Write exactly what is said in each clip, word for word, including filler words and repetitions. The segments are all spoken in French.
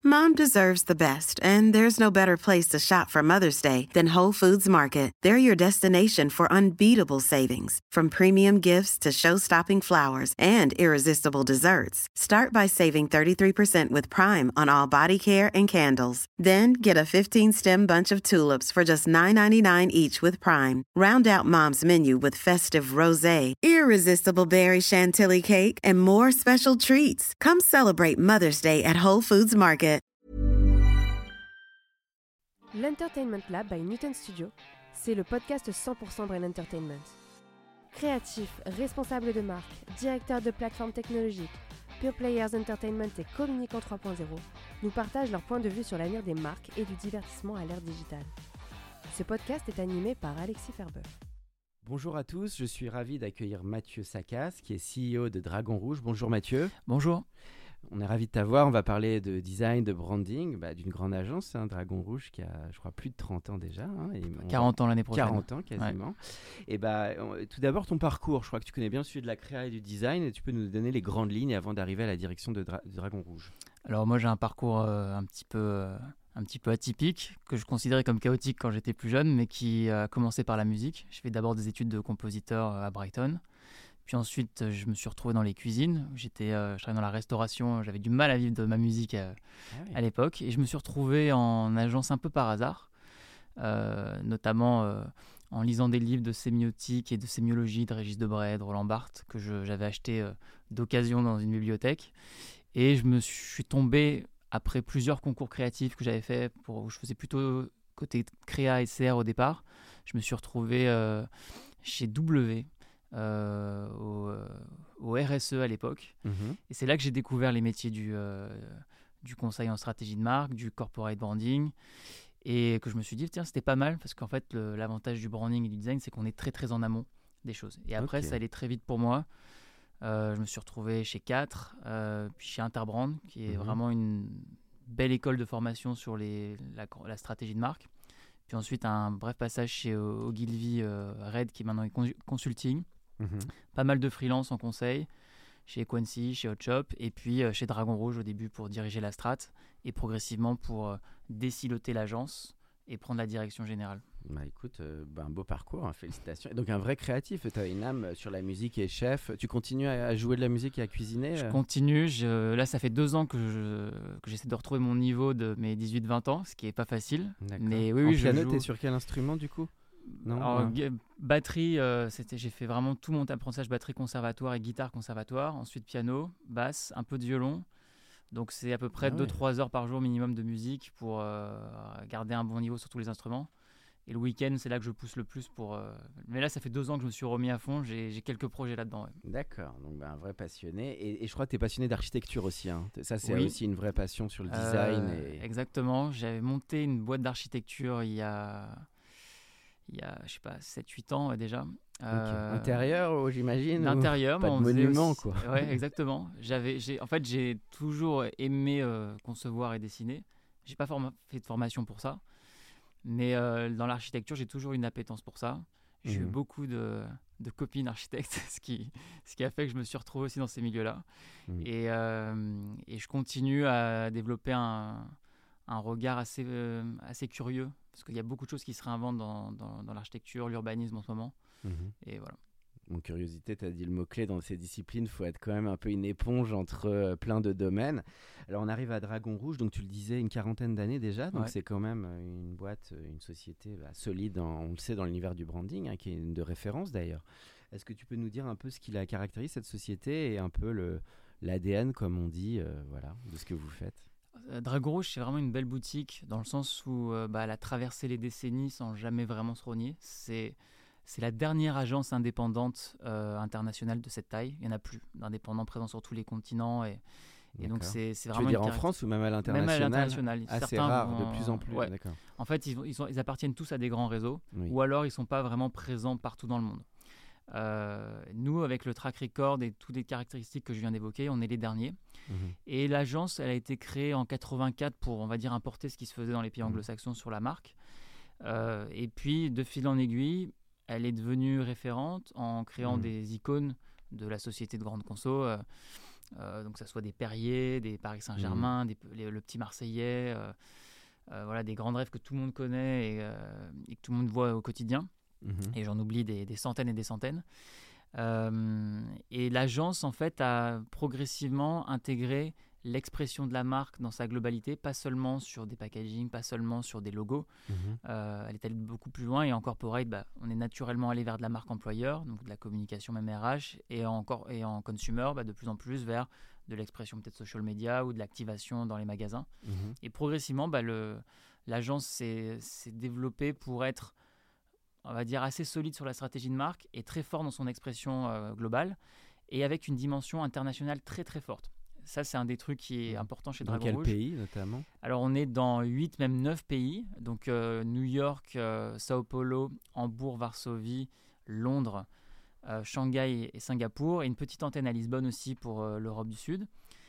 Mom deserves the best, and there's no better place to shop for Mother's Day than Whole Foods Market. They're your destination for unbeatable savings, from premium gifts to show-stopping flowers and irresistible desserts. Start by saving thirty-three percent with Prime on all body care and candles. Then get a fifteen-stem bunch of tulips for just nine ninety-nine each with Prime. Round out Mom's menu with festive rosé, irresistible berry chantilly cake, and more special treats. Come celebrate Mother's Day at Whole Foods Market. L'Entertainment Lab by Newton Studio, c'est le podcast cent pour cent Brain Entertainment. Créatifs, responsables de marque, directeurs de plateformes technologiques, Pure Players Entertainment et communicants trois point zéro nous partagent leur point de vue sur l'avenir des marques et du divertissement à l'ère digitale. Ce podcast est animé par Alexis Ferbeuf. Bonjour à tous, je suis ravi d'accueillir Mathieu Saccas, qui est C E O de Dragon Rouge. Bonjour Mathieu. Bonjour. On est ravi de t'avoir. On va parler de design, de branding, bah, d'une grande agence, hein, Dragon Rouge, qui a, je crois, plus de trente ans déjà. Hein, et quarante ans l'année prochaine. quarante ans quasiment. Ouais. Et bah, on, tout d'abord, ton parcours. Je crois que tu connais bien celui de la créa et du design. Et tu peux nous donner les grandes lignes avant d'arriver à la direction de, Dra- de Dragon Rouge. Alors moi, j'ai un parcours euh, un petit peu... Euh... un petit peu atypique, que je considérais comme chaotique quand j'étais plus jeune, mais qui a commencé par la musique. Je fais d'abord des études de compositeur à Brighton. Puis ensuite, je me suis retrouvé dans les cuisines. J'étais, euh, je travaillais dans la restauration. J'avais du mal à vivre de ma musique à, ah oui. à l'époque. Et je me suis retrouvé en agence un peu par hasard, euh, notamment euh, en lisant des livres de sémiotique et de sémiologie de Régis Debray, de Roland Barthes, que je, j'avais acheté euh, d'occasion dans une bibliothèque. Et je me suis tombé... après plusieurs concours créatifs que j'avais fait, pour, où je faisais plutôt côté créa et C R au départ, je me suis retrouvé euh, chez W, euh, au, euh, au R S E à l'époque. Mmh. Et c'est là que j'ai découvert les métiers du, euh, du conseil en stratégie de marque, du corporate branding, et que je me suis dit, tiens, c'était pas mal, parce qu'en fait, le, l'avantage du branding et du design, c'est qu'on est très, très en amont des choses. Et après, okay. ça allait très vite pour moi. Euh, je me suis retrouvé chez quatre, euh, puis chez Interbrand, qui est mmh. vraiment une belle école de formation sur les, la, la stratégie de marque. Puis ensuite, un bref passage chez Ogilvy euh, Red, qui maintenant est con- consulting. Mmh. Pas mal de freelance en conseil, chez Equancy, chez Hotshop, et puis euh, chez Dragon Rouge au début pour diriger la strat, et progressivement pour euh, désiloter l'agence et prendre la direction générale. Bah écoute, euh, bah un beau parcours, hein, félicitations. Et donc un vrai créatif, tu as une âme sur la musique et chef. Tu continues à, à jouer de la musique et à cuisiner Je euh... continue, je, là ça fait deux ans que, je, que j'essaie de retrouver mon niveau de mes dix-huit vingt ans, ce qui n'est pas facile. D'accord. Mais oui, en oui, piano, je joue... tu es sur quel instrument du coup? Non, Alors, ouais. g- batterie, euh, c'était, j'ai fait vraiment tout mon apprentissage batterie conservatoire et guitare conservatoire. Ensuite piano, basse, un peu de violon. Donc c'est à peu près ah deux à trois ouais. heures par jour minimum de musique pour euh, garder un bon niveau sur tous les instruments. Et le week-end, c'est là que je pousse le plus pour... Euh... Mais là, ça fait deux ans que je me suis remis à fond. J'ai, j'ai quelques projets là-dedans. Ouais. D'accord. Donc, bah, un vrai passionné. Et, et je crois que tu es passionné d'architecture aussi. Hein. Ça, c'est oui. aussi une vraie passion sur le design. Euh, et... Exactement. J'avais monté une boîte d'architecture il y a... Il y a, je sais pas, sept huit ans euh, déjà. Okay. Euh... Intérieur, j'imagine. D'intérieur. Pas de monument, aussi... quoi. Ouais, exactement. J'avais, j'ai... En fait, j'ai toujours aimé euh, concevoir et dessiner. J'ai pas form... fait de formation pour ça. Mais euh, dans l'architecture, j'ai toujours une appétence pour ça. J'ai mmh. eu beaucoup de, de copines architectes, ce qui, ce qui a fait que je me suis retrouvé aussi dans ces milieux-là. Mmh. Et, euh, et je continue à développer un, un regard assez, euh, assez curieux, parce qu'il y a beaucoup de choses qui se réinventent dans, dans, dans l'architecture, l'urbanisme en ce moment. Mmh. Et voilà. Mon curiosité, tu as dit le mot-clé dans ces disciplines, il faut être quand même un peu une éponge entre euh, plein de domaines. Alors on arrive à Dragon Rouge, donc tu le disais, une quarantaine d'années déjà, donc ouais. c'est quand même une boîte, une société bah, solide, en, on le sait, dans l'univers du branding, hein, qui est une de référence d'ailleurs. Est-ce que tu peux nous dire un peu ce qui la caractérise, cette société, et un peu le, l'A D N, comme on dit, euh, voilà, de ce que vous faites? euh, Dragon Rouge, c'est vraiment une belle boutique, dans le sens où euh, bah, elle a traversé les décennies sans jamais vraiment se rogner. C'est... C'est la dernière agence indépendante euh, internationale de cette taille. Il n'y en a plus d'indépendants présents sur tous les continents. Et, et donc, c'est, c'est vraiment. Tu veux dire une en France ou même à l'international? Même à l'international. Ah, Certains c'est rare, vont... de plus en plus. Ouais. D'accord. En fait, ils, ils, sont, ils appartiennent tous à des grands réseaux, oui. ou alors ils ne sont pas vraiment présents partout dans le monde. Euh, nous, avec le track record et toutes les caractéristiques que je viens d'évoquer, on est les derniers. Mmh. Et l'agence, elle a été créée en quatre-vingt-quatre pour, on va dire, importer ce qui se faisait dans les pays mmh. anglo-saxons sur la marque. Euh, et puis, de fil en aiguille, elle est devenue référente en créant mmh. des icônes de la société de grande conso, euh, Euh, donc que ce soit des Perrier, des Paris Saint-Germain, mmh. des, les, le Petit Marseillais, euh, euh, voilà, des grandes rêves que tout le monde connaît et, euh, et que tout le monde voit au quotidien. Mmh. Et j'en oublie des, des centaines et des centaines. Euh, et l'agence, en fait, a progressivement intégré l'expression de la marque dans sa globalité, pas seulement sur des packaging, pas seulement sur des logos. Mmh. Euh, elle est allée beaucoup plus loin et en corporate, bah, on est naturellement allé vers de la marque employeur, donc de la communication même R H, et en, et en consumer, bah, de plus en plus vers de l'expression peut-être social media ou de l'activation dans les magasins. Mmh. Et progressivement, bah, le, l'agence s'est, s'est développée pour être, on va dire, assez solide sur la stratégie de marque et très fort dans son expression euh, globale et avec une dimension internationale très très forte. Ça, c'est un des trucs qui est important chez Dragon Rouge. Dans quel pays, notamment ? Alors, on est dans huit, même neuf pays. Donc, euh, New York, euh, Sao Paulo, Hambourg, Varsovie, Londres, euh, Shanghai et Singapour. Et une petite antenne à Lisbonne aussi pour euh, l'Europe du Sud.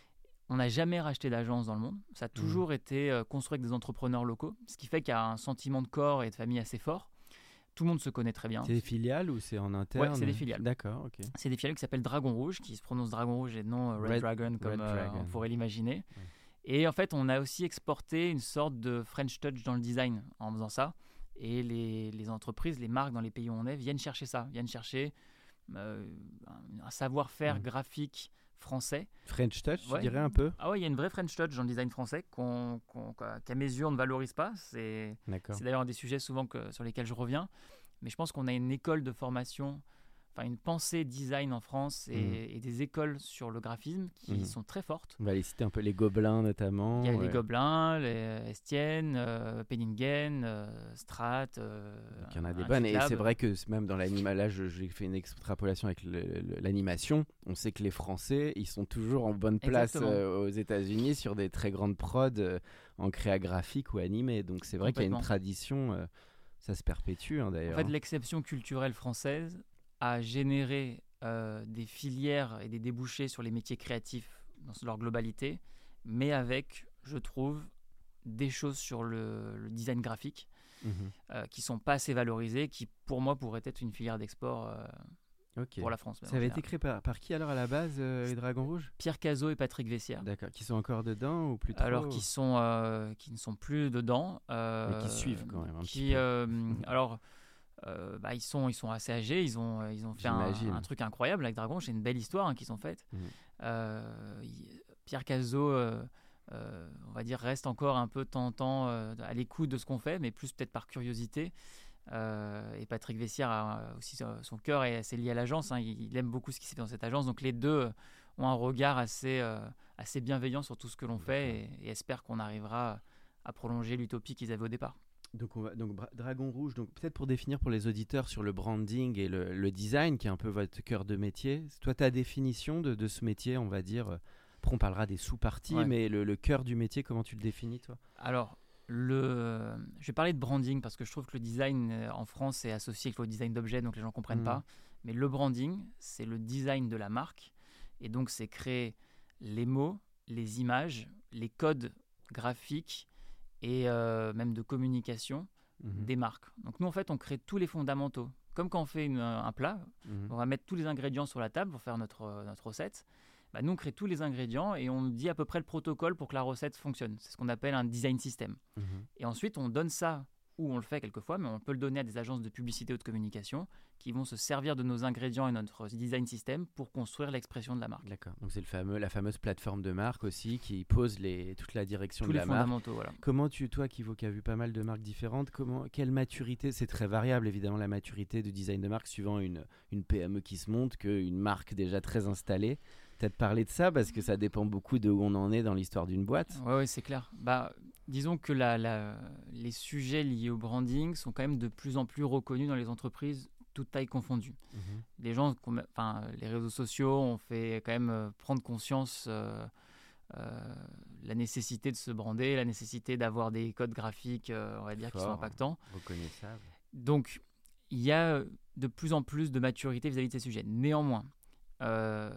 On n'a jamais racheté d'agence dans le monde. Ça a toujours mmh. été euh, construit avec des entrepreneurs locaux. Ce qui fait qu'il y a un sentiment de corps et de famille assez fort. Tout le monde se connaît très bien. C'est des filiales ou c'est en interne ? Oui, c'est des filiales. D'accord, ok. C'est des filiales qui s'appellent Dragon Rouge, qui se prononcent Dragon Rouge et non Red, Red Dragon, comme Red euh, Dragon. On pourrait l'imaginer. Ouais. Et en fait, on a aussi exporté une sorte de French touch dans le design en faisant ça. Et les, les entreprises, les marques dans les pays où on est, viennent chercher ça, viennent chercher euh, un savoir-faire mmh. graphique français. French touch, ouais. tu dirais un peu ? Ah ouais, il y a une vraie French touch dans le design français qu'on, qu'on, qu'à mes yeux, on ne valorise pas. C'est, c'est d'ailleurs un des sujets souvent que, sur lesquels je reviens. Mais je pense qu'on a une école de formation, enfin une pensée design en France et, mmh. et des écoles sur le graphisme qui mmh. sont très fortes. On va les citer un peu, les Gobelins notamment. Il y a ouais. les Gobelins, les Estienne, euh, Penningen, euh, Strat. Euh, il y en a des bonnes. Et c'est vrai que même dans l'animation, là j'ai fait une extrapolation avec le, le, l'animation. On sait que les Français, ils sont toujours en bonne place euh, aux États-Unis sur des très grandes prods euh, en créa graphique ou animé. Donc c'est vrai qu'il y a une tradition. Euh, Ça se perpétue hein, d'ailleurs. En fait, l'exception culturelle française a généré euh, des filières et des débouchés sur les métiers créatifs dans leur globalité, mais avec, je trouve, des choses sur le, le design graphique mmh. euh, qui ne sont pas assez valorisées, qui pour moi pourraient être une filière d'export euh, okay. pour la France. Ça avait été créé par, par qui alors à la base, euh, les Dragons Rouges ? Pierre Cazot et Patrick Vessière. D'accord, qui sont encore dedans ou plus trop ? Alors qui, sont, euh, qui ne sont plus dedans. Euh, mais qui suivent quand même un qui, petit peu. Euh, alors, euh, bah, ils, sont, ils sont assez âgés, ils ont, ils ont fait un, un truc incroyable avec Dragon, c'est une belle histoire hein, qu'ils ont faite. Mmh. Euh, il, Pierre Cazot, euh, euh, on va dire, reste encore un peu de temps en temps euh, à l'écoute de ce qu'on fait, mais plus peut-être par curiosité. Euh, et Patrick Vessière a aussi son cœur est assez lié à l'agence, hein, il, il aime beaucoup ce qui s'est fait dans cette agence, donc les deux ont un regard assez, euh, assez bienveillant sur tout ce que l'on fait et, et espèrent qu'on arrivera à prolonger l'utopie qu'ils avaient au départ. Donc, on va, donc Dragon Rouge, donc peut-être pour définir pour les auditeurs sur le branding et le, le design, qui est un peu votre cœur de métier. Toi, ta définition de, de ce métier, on va dire, après on parlera des sous-parties, ouais. mais le, le cœur du métier, comment tu le définis, toi ? Alors, le, je vais parler de branding parce que je trouve que le design en France est associé au design d'objets, donc les gens ne comprennent mmh. pas. Mais le branding, c'est le design de la marque. Et donc, c'est créer les mots, les images, les codes graphiques et euh, même de communication mmh. des marques. Donc, nous, en fait, on crée tous les fondamentaux. Comme quand on fait une, un plat, mmh. on va mettre tous les ingrédients sur la table pour faire notre, notre recette. Bah, nous, on crée tous les ingrédients et on dit à peu près le protocole pour que la recette fonctionne. C'est ce qu'on appelle un design system. Mmh. Et ensuite, on donne ça, ou on le fait quelquefois, mais on peut le donner à des agences de publicité ou de communication qui vont se servir de nos ingrédients et notre design system pour construire l'expression de la marque. D'accord. Donc, c'est le fameux, la fameuse plateforme de marque aussi qui pose les, toute la direction Tous de la marque. Tous les fondamentaux, voilà. Comment tu, toi qui, qui as vu pas mal de marques différentes, comment, quelle maturité, c'est très variable évidemment la maturité du design de marque suivant une, une P M E qui se monte qu'une marque déjà très installée. Peut-être parler de ça parce que ça dépend beaucoup de où on en est dans l'histoire d'une boîte. Oui, ouais, c'est clair. Bah, disons que la, la, les sujets liés au branding sont quand même de plus en plus reconnus dans les entreprises, toutes tailles confondues. Mmh. Les gens, enfin, les réseaux sociaux ont fait quand même prendre conscience euh, euh, la nécessité de se brander, la nécessité d'avoir des codes graphiques, euh, on va dire, Fort, qui sont impactants. Reconnaissables. Donc, il y a de plus en plus de maturité vis-à-vis de ces sujets. Néanmoins, euh,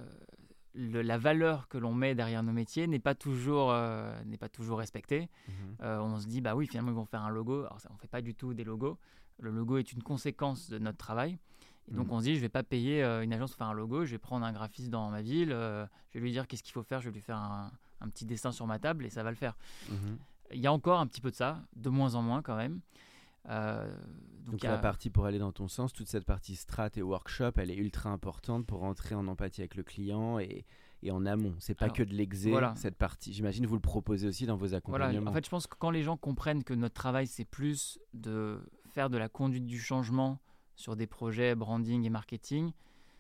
Le, la valeur que l'on met derrière nos métiers n'est pas toujours, euh, n'est pas toujours respectée. Mmh. Euh, on se dit, bah oui, finalement, ils vont faire un logo. Alors, ça, on ne fait pas du tout des logos. Le logo est une conséquence de notre travail. Et donc, mmh. on se dit, je ne vais pas payer euh, une agence pour faire un logo, je vais prendre un graphiste dans ma ville, euh, je vais lui dire qu'est-ce qu'il faut faire, je vais lui faire un, un petit dessin sur ma table et ça va le faire. Mmh. Il y a encore un petit peu de ça, de moins en moins quand même. Euh, donc donc a... la partie, pour aller dans ton sens, toute cette partie strat et workshop, elle est ultra importante pour entrer en empathie avec le client et, et en amont. C'est pas Alors, que de l'exé, voilà. cette partie. J'imagine vous le proposez aussi dans vos accompagnements. Voilà. En fait, je pense que quand les gens comprennent que notre travail, c'est plus de faire de la conduite du changement sur des projets branding et marketing,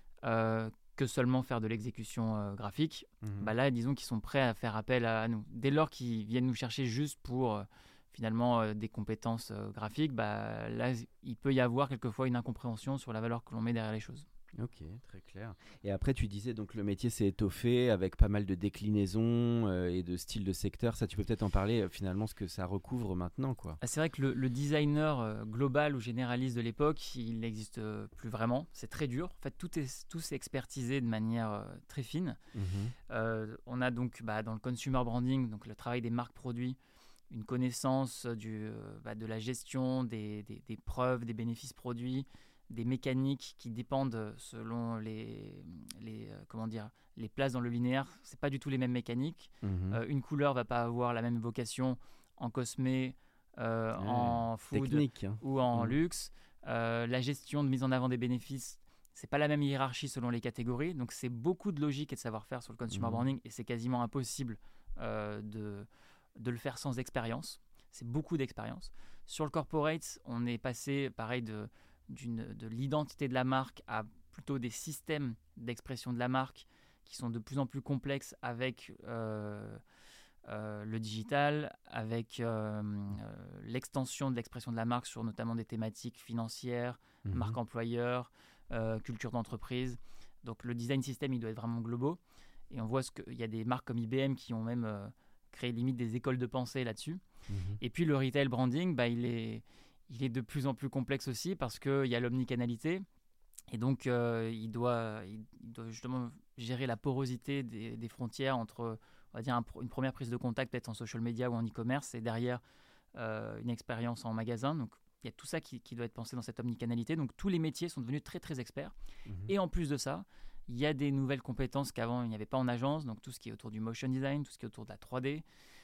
euh, que seulement faire de l'exécution euh, graphique, mmh. bah là, disons qu'ils sont prêts à faire appel à, à nous. Dès lors qu'ils viennent nous chercher juste pour... Euh, finalement euh, des compétences euh, graphiques, bah, là, il peut y avoir quelquefois une incompréhension sur la valeur que l'on met derrière les choses. Ok, très clair. Et après, tu disais donc le métier s'est étoffé avec pas mal de déclinaisons euh, et de styles de secteur. Ça, tu peux peut-être en parler euh, finalement, ce que ça recouvre maintenant, quoi. Ah, c'est vrai que le, le designer euh, global ou généraliste de l'époque, il n'existe euh, plus vraiment. C'est très dur. En fait, tout est, tout est expertisé de manière euh, très fine. Mm-hmm. Euh, on a donc bah, dans le consumer branding, donc le travail des marques produits, une connaissance du, euh, bah, de la gestion des, des, des preuves, des bénéfices produits, des mécaniques qui dépendent selon les, les, euh, comment dire, les places dans le linéaire. Ce n'est pas du tout les mêmes mécaniques. Mmh. Euh, une couleur ne va pas avoir la même vocation en cosmé, euh, ouais, en food technique, hein. ou en mmh. luxe. Euh, la gestion de mise en avant des bénéfices, ce n'est pas la même hiérarchie selon les catégories. Donc, c'est beaucoup de logique et de savoir-faire sur le consumer mmh. branding et c'est quasiment impossible euh, de... de le faire sans expérience. C'est beaucoup d'expérience. Sur le corporate, on est passé, pareil, de, d'une, de l'identité de la marque à plutôt des systèmes d'expression de la marque qui sont de plus en plus complexes avec euh, euh, le digital, avec euh, euh, l'extension de l'expression de la marque sur notamment des thématiques financières, mmh. marque employeur, euh, culture d'entreprise. Donc le design system, il doit être vraiment global. Et on voit qu'il y a des marques comme I B M qui ont même... Euh, créer limite des écoles de pensée là-dessus. Mmh. Et puis le retail branding, bah, il, est, il est de plus en plus complexe aussi parce qu'il y a l'omnicanalité et donc euh, il, doit, il doit justement gérer la porosité des, des frontières entre, on va dire, un, une première prise de contact peut-être en social media ou en e-commerce et derrière euh, une expérience en magasin. Donc il y a tout ça qui, qui doit être pensé dans cette omnicanalité. Donc tous les métiers sont devenus très très experts. Mmh. Et en plus de ça, il y a des nouvelles compétences qu'avant il n'y avait pas en agence, donc tout ce qui est autour du motion design, tout ce qui est autour de la trois D,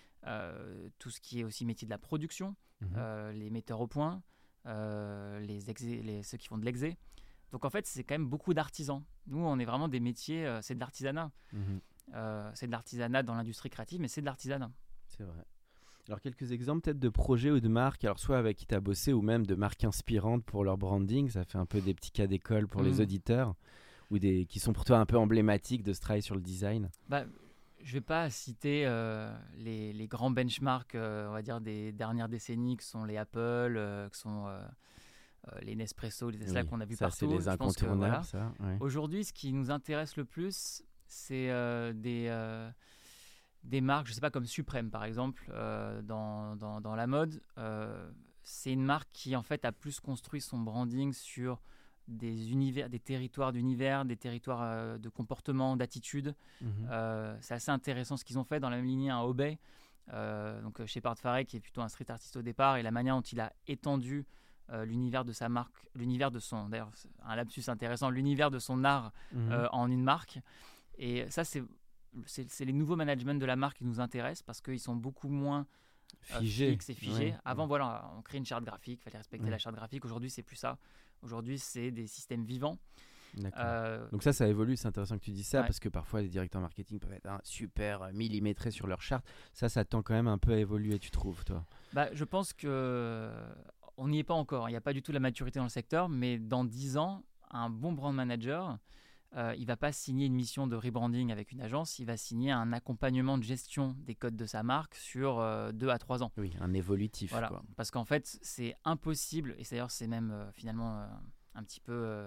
euh, tout ce qui est aussi métier de la production, mmh. euh, les metteurs au point, euh, les exé, les, ceux qui font de l'exé. Donc en fait, c'est quand même beaucoup d'artisans. Nous, on est vraiment des métiers, euh, c'est de l'artisanat. Mmh. Euh, c'est de l'artisanat dans l'industrie créative, mais c'est de l'artisanat. C'est vrai. Alors quelques exemples peut-être de projets ou de marques, alors soit avec qui tu as bossé ou même de marques inspirantes pour leur branding, ça fait un peu des petits cas d'école pour mmh. les auditeurs. Ou des, qui sont pour toi un peu emblématiques de ce travail sur le design? Bah, je ne vais pas citer euh, les, les grands benchmarks, euh, on va dire, des dernières décennies, que sont les Apple, euh, que sont euh, euh, les Nespresso, les Tesla oui, qu'on a vus partout. Ça, c'est les incontournables, que, voilà. ça. Ouais. Aujourd'hui, ce qui nous intéresse le plus, c'est euh, des, euh, des marques, je ne sais pas, comme Supreme, par exemple, euh, dans, dans, dans la mode. Euh, c'est une marque qui, en fait, a plus construit son branding sur... des univers, des territoires d'univers, des territoires euh, de comportement, d'attitude. Mmh. Euh, c'est assez intéressant ce qu'ils ont fait dans la même lignée à Obey. Euh, donc Shepard Fairey qui est plutôt un street artiste au départ et la manière dont il a étendu euh, l'univers de sa marque, l'univers de son, d'ailleurs un lapsus intéressant, l'univers de son art mmh. euh, en une marque. Et ça c'est, c'est, c'est les nouveaux managements de la marque qui nous intéressent parce qu'ils sont beaucoup moins figé. Euh, fixe et figé. Ouais, Avant, ouais. voilà, on crée une charte graphique, il fallait respecter ouais. la charte graphique. Aujourd'hui, c'est plus ça. Aujourd'hui, c'est des systèmes vivants. Euh, Donc ça, ça évolue. C'est intéressant que tu dises ça ouais. parce que parfois, les directeurs marketing peuvent être hein, super millimétrés sur leur charte. Ça, ça tend quand même un peu à évoluer, tu trouves, toi? Bah, je pense que on n'y est pas encore. Il n'y a pas du tout la maturité dans le secteur, mais dans dix ans, un bon brand manager, euh, il ne va pas signer une mission de rebranding avec une agence, il va signer un accompagnement de gestion des codes de sa marque sur euh, deux à trois ans. Oui, un évolutif. Voilà. Quoi. Parce qu'en fait, c'est impossible, et d'ailleurs c'est même euh, finalement euh, un petit peu euh,